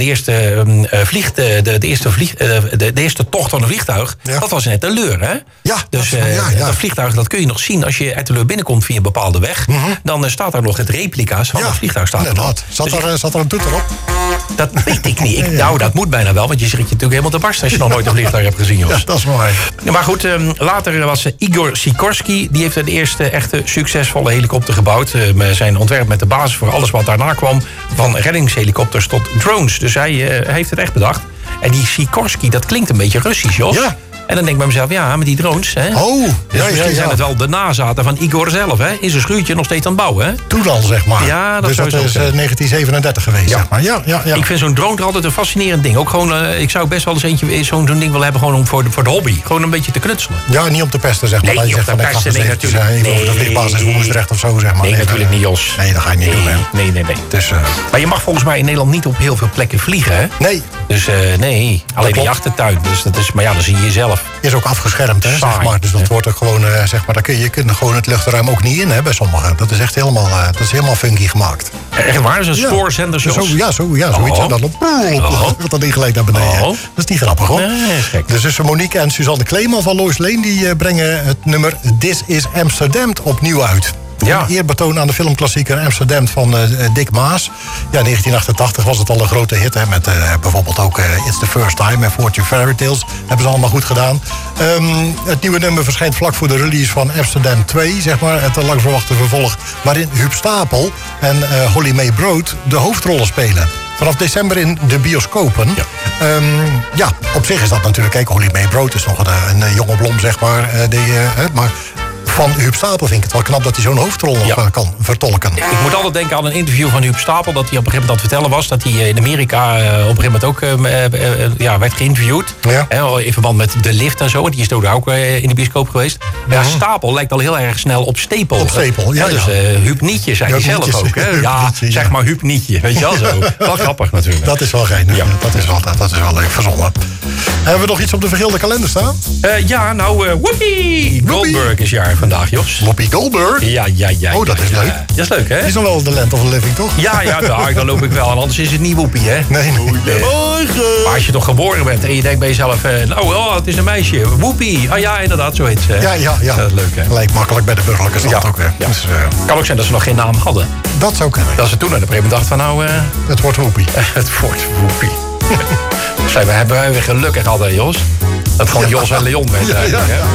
eerste tocht van een vliegtuig, dat was in Etteleur, hè? Ja, dus dat vliegtuig, dat kun je nog zien als je Etteleur binnenkomt via een bepaalde weg. Dan staat daar nog het replica's van het vliegtuig. Zat er een toeter op? Dat weet ik niet. Nou, dat moet bijna wel, want je schrik je natuurlijk helemaal te barsten als je nog nooit een vliegtuig hebt gezien, Jos. Ja, dat is mooi. Ja, maar goed, later was Igor Sikorsky, die heeft de eerste echte succesvolle helikopter gebouwd. Zijn ontwerp met de basis voor alles wat daarna kwam, van reddingshelikopters tot drones. Dus hij heeft het echt bedacht. En die Sikorsky, dat klinkt een beetje Russisch, Jos. Ja. En dan denk ik bij mezelf, ja, met die drones, hè. Dus misschien zijn het wel de nazaten van Igor zelf, hè. In zijn schuurtje nog steeds aan het bouwen, hè. Toen al, zeg maar. Ja, dus dat is 1937 geweest, zeg maar. Ja. Ik vind zo'n drone altijd een fascinerend ding. Ook gewoon, ik zou best wel eens eentje zo'n ding willen hebben, gewoon voor de hobby. Gewoon een beetje te knutselen. Ja, niet om te pesten, zeg maar. Nee, niet om te pesten, nee, natuurlijk. Nee, de vliegbasis Woensdrecht of zo, zeg maar. Nee, natuurlijk niet, Jos. Nee, dat ga je niet doen, hè. Nee. Dus, maar je mag volgens mij in Nederland niet op heel veel plekken vliegen, hè. Nee. Dus nee, alleen in je achtertuin. Dus dat is, maar ja, dan zie je jezelf. zelf. Is ook afgeschermd, hè, zeg maar. Dus dat wordt ook gewoon, zeg maar, je kunt gewoon het luchtruim ook niet in, hè, bij sommigen. Dat is echt helemaal funky gemaakt. Echt waar? Is een spoorzender zo? Zoiets. En dan gaat dat ding gelijk naar beneden. Dat is niet grappig, hoor. Nee, dus Monique en Suzanne Kleeman van Lois Lane... die brengen het nummer This is Amsterdam opnieuw uit. Een eerbetoon aan de filmklassieker Amsterdam van Dick Maas. Ja, in 1988 was het al een grote hit. Hè, met bijvoorbeeld ook It's the First Time en Fortune Fairy Tales. Hebben ze allemaal goed gedaan. Het nieuwe nummer verschijnt vlak voor de release van Amsterdam 2. Zeg maar, het lang verwachte vervolg. Waarin Huub Stapel en Holly May Brood de hoofdrollen spelen. Vanaf december in de bioscopen. Ja, op zich is dat natuurlijk... Kijk, Holly May Brood is nog een jonge blom, zeg maar. Maar van Huub Stapel vind ik het wel knap dat hij zo'n hoofdrol nog kan vertolken. Ik moet altijd denken aan een interview van Huub Stapel... dat hij op een gegeven moment aan het vertellen was... dat hij in Amerika op een gegeven moment ook werd geïnterviewd. In verband met De Lift en zo. En die is ook in de bioscoop geweest. Ja, Stapel lijkt al heel erg snel op Stapel. Op Stapel, ja. Dus Huub Nietje zei hij zelf ook. Hè? Ja, zeg maar Huub Nietje. Weet je wel zo. Wel grappig natuurlijk. Dat is wel geinig. Ja. Dat is wel leuk verzonnen. Hebben we nog iets op de vergeelde kalender staan? Whoopi Goldberg is jaar vandaag, Jos. Whoopi Goldberg? Ja. Oh, dat is leuk. Dat is leuk, hè? Die is nog wel de Land of the Living, toch? Ja, daar loop ik wel. En anders is het niet Whoopi, hè? Nee. Maar als je toch geboren bent en je denkt bij jezelf... het is een meisje. Whoopi. Ah ja, inderdaad, zo heet ze. Ja. Dat is leuk, hè? Lijkt makkelijk bij de burgerlijke stand ook weer. Ja. Dus, kan ook zijn dat ze nog geen naam hadden. Dat zou kunnen. Dat ze toen aan de preem dacht van het wordt Whoopi. Het wordt Whoopi. We hebben weer gelukkig altijd, Jos. Dat gewoon Jos en Leon bent eigenlijk, hè?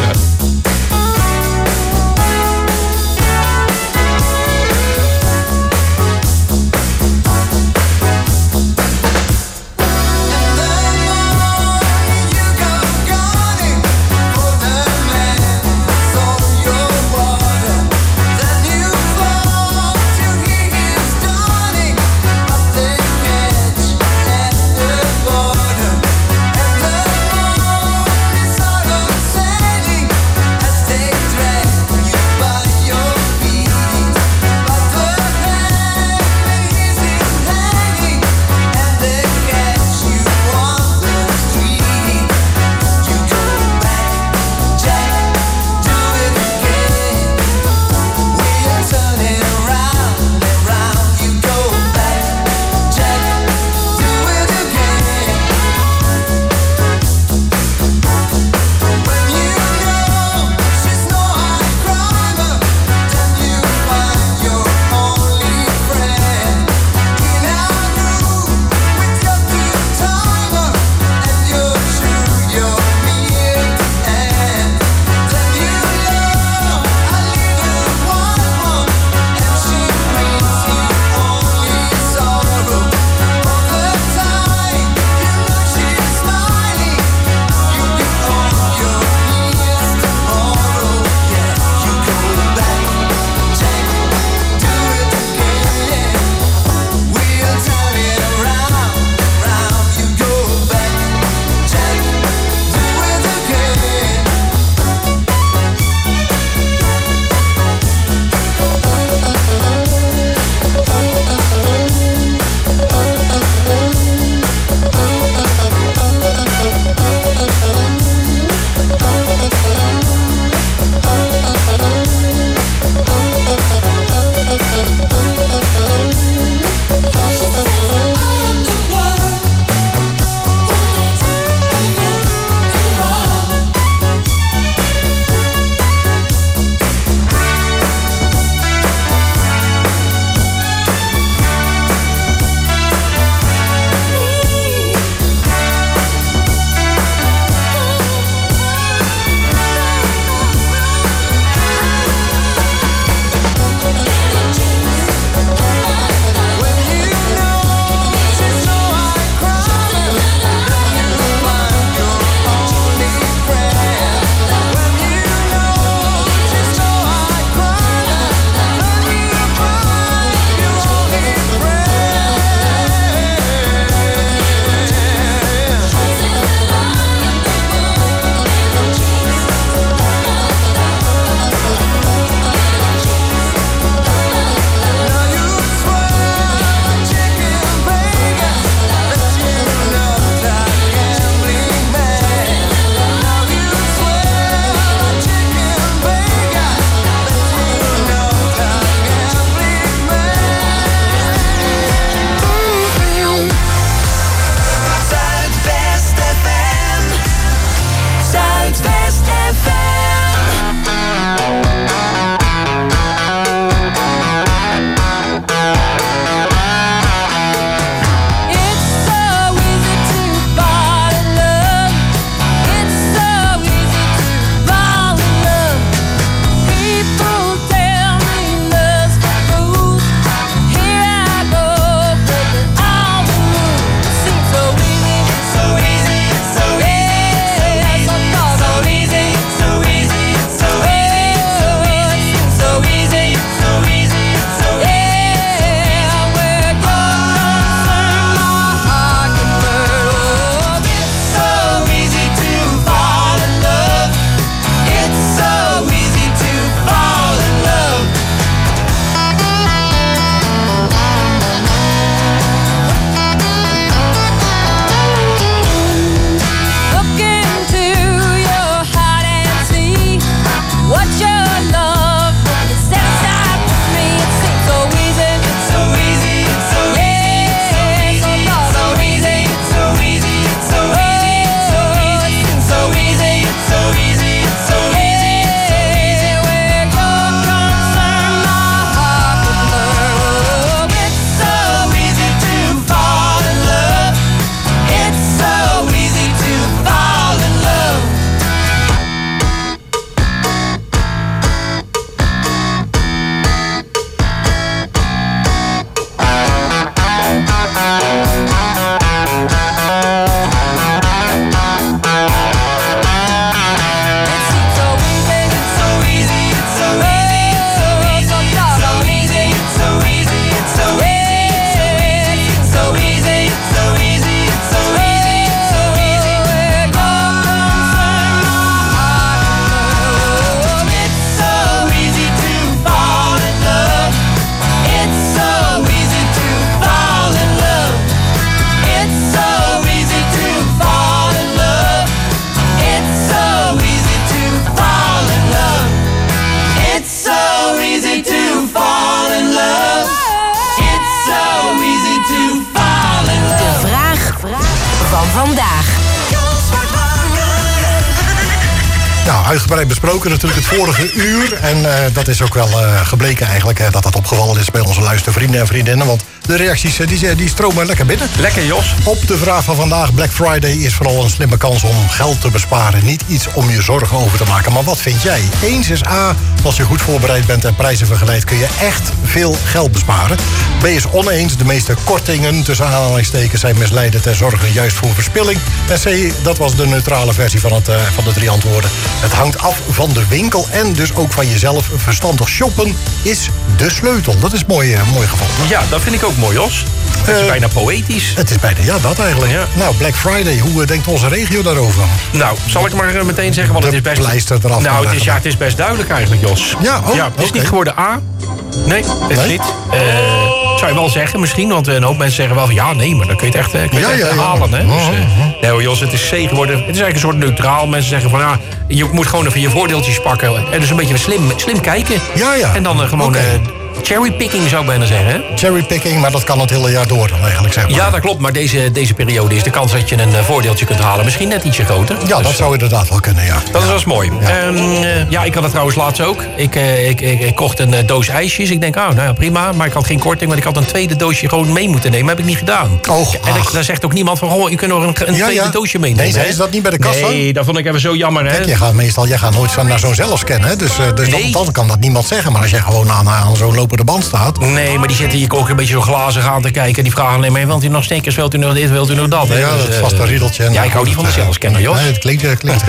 uitgebreid besproken natuurlijk het vorige uur. En dat is ook wel gebleken eigenlijk dat dat opgevallen is bij onze luistervrienden en vriendinnen. Want de reacties die stromen lekker binnen. Lekker, Jos. Op de vraag van vandaag, Black Friday is vooral een slimme kans om geld te besparen. Niet iets om je zorgen over te maken. Maar wat vind jij? Eens is A, als je goed voorbereid bent en prijzen vergelijkt, kun je echt veel geld besparen. B is oneens, de meeste kortingen tussen aanhalingstekens zijn misleidend en zorgen juist voor verspilling. En C, dat was de neutrale versie van de 3 antwoorden. Het hangt af van de winkel en dus ook van jezelf. Verstandig shoppen is de sleutel. Dat is mooi geval. Ja, dat vind ik ook mooi, Jos. Het is bijna poëtisch. Het is bijna, ja, dat eigenlijk. Ja. Nou, Black Friday, hoe denkt onze regio daarover? Nou, zal ik maar meteen zeggen, want het is best... pleister eraf. Nou, het is best duidelijk eigenlijk, Jos. Ja, het is niet geworden A. Nee, het is niet. Zou je wel zeggen misschien, want een hoop mensen zeggen wel van ja, nee, maar dan kun je het echt halen. Hè? Dus, nee hoor, Jos, het is C geworden. Het is eigenlijk een soort neutraal. Mensen zeggen van ja, je moet gewoon even je voordeeltjes pakken. En dus een beetje slim kijken. Ja. En dan gewoon... cherrypicking zou ik bijna zeggen, hè? Cherrypicking, maar dat kan het hele jaar door dan eigenlijk, zeg maar. Ja, dat klopt, maar deze periode is de kans dat je een voordeeltje kunt halen misschien net ietsje groter. Ja, dus dat zou inderdaad wel kunnen, ja. Dat is wel eens mooi. Ja. Ik had het trouwens laatst ook. Ik kocht een doos ijsjes. Ik denk, nou ja, prima, maar ik had geen korting, want ik had een tweede doosje gewoon mee moeten nemen. Heb ik niet gedaan. En daar zegt ook niemand van, je kunt nog een tweede doosje meenemen. Nee, is dat niet bij de kassa? Nee, dat vond ik even zo jammer, hè? Kijk, jij gaat nooit naar zo'n zelfscan, hè? Dus dan kan dat niemand zeggen. Maar als jij gewoon aan zo'n lopende band staat... Nee, maar die zitten hier ook een beetje zo glazig aan te kijken. Die vragen alleen maar, wilt u nog sneakers, wilt u nog dit, wilt u nog dat? Ja, dat is vast een riedeltje. Ja, ik hou niet van de zelfscanner, Jos. Nee, het klinkt.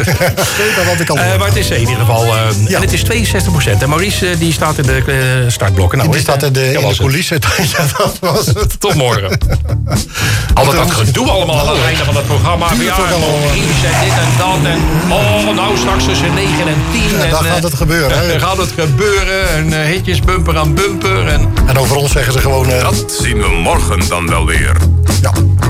Maar het is in ieder geval... En het is 62%. En Maurice, die staat in de startblokken. Nou, die staat in de coulissen. Ja, dat was het. Tot morgen. Altijd dat gedoe allemaal aan het einde van het programma. Ja, dit en dat. En nou, straks tussen 9 en 10. Ja, dan gaat het gebeuren. Dan gaat het gebeuren. En hitjes bumper aan bumper. En over ons zeggen ze gewoon... Dat zien we morgen dan wel weer. Ja.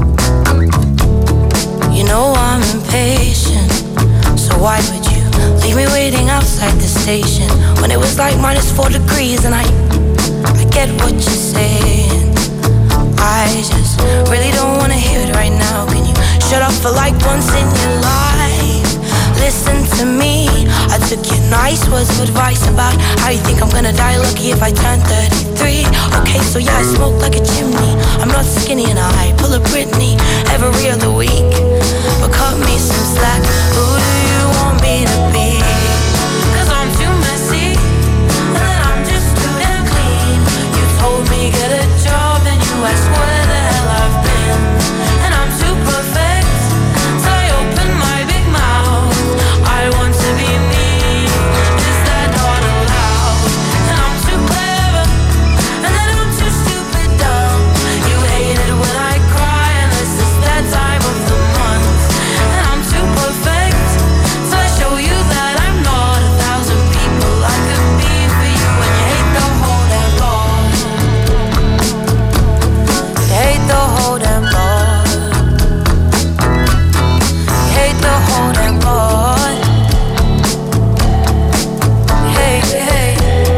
You know I'm impatient, so why would you leave me waiting outside the station when it was like -4 degrees and I get what you're saying. I just really don't wanna hear it right now. Can you shut up for like once in your life? Listen to me, I took your nice words of advice about how you think I'm gonna die lucky if I turn 33. Okay, so yeah, I smoke like a chimney. I'm not skinny and I pull a Britney every other week. But cut me some slack, who do you want me to be? 'Cause I'm too messy, and then I'm just too damn clean. You told me get a job and you asked where the hell I've been. And I'm too perfect, so I open my big mouth. I want to be me, is that not allowed? And I'm too clever, and then I'm too stupid dumb. You hate it when I cry, and this is that time of the month. And I'm too perfect, so I show you that I'm not 1,000 people I could be for you. When you hate the whole damn lot, you hate the whole damn lot, you hate the whole damn lot. Hey, hey.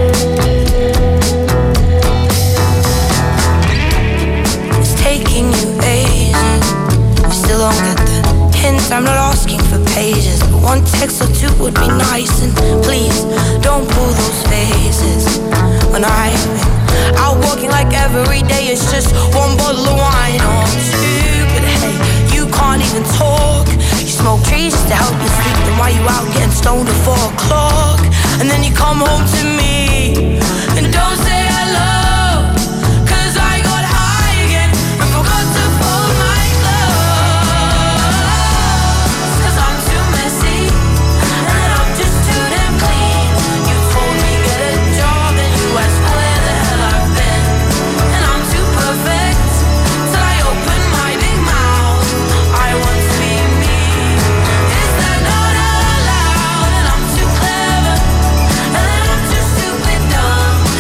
It's taking you ages. You still don't get the hint. I'm not asking for pages, but one text or two would be nice. And please don't pull those faces when I've been out walking like every day. It's just one bottle of wine or two. But hey, you can't even talk. You smoke trees just to help you sleep. Then why you out getting stoned at 4 o'clock? And then you come home to me and don't say hello, 'cause I got high again and forgot to fold my clothes. 'Cause I'm too messy, and then I'm just too damn clean. You told me get a job and you asked where the hell I've been. And I'm too perfect, till I open my big mouth. I want to be me, is that not allowed? And I'm too clever, and then I'm too stupid dumb.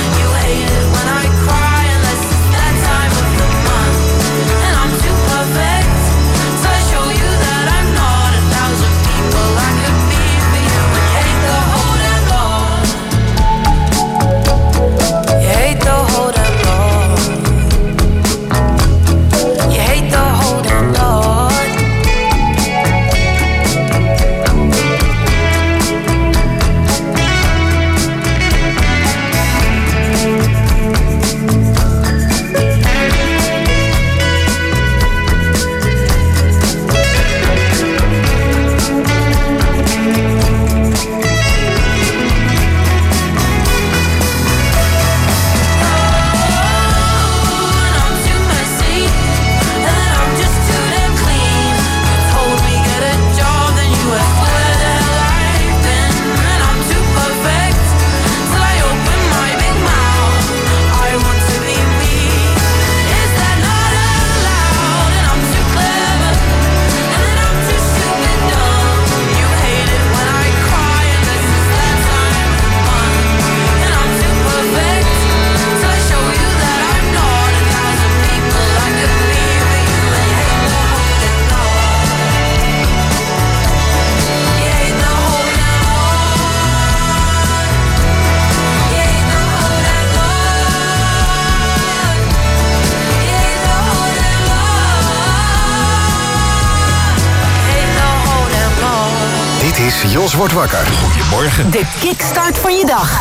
Jos wordt wakker. Goedemorgen. De kickstart van je dag.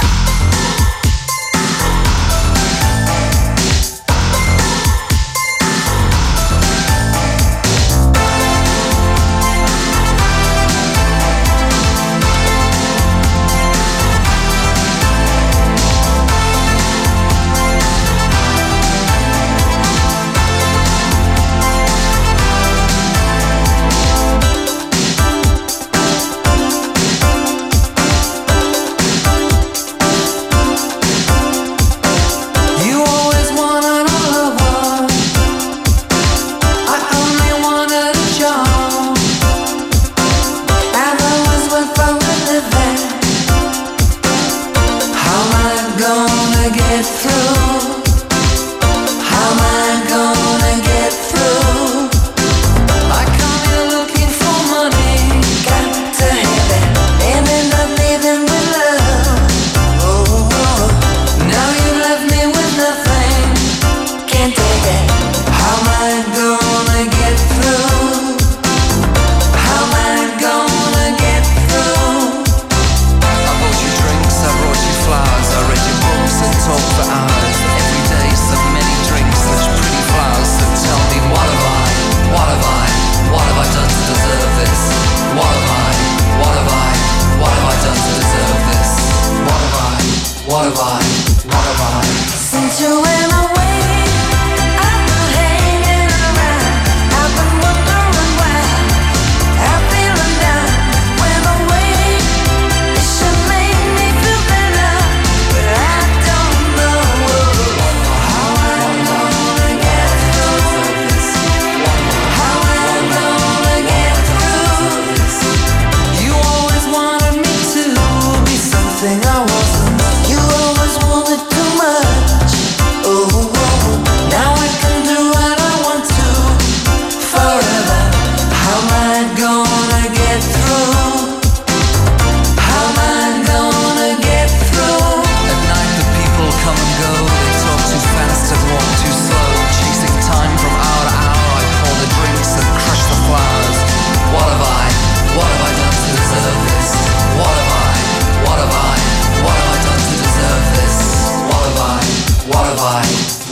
What have I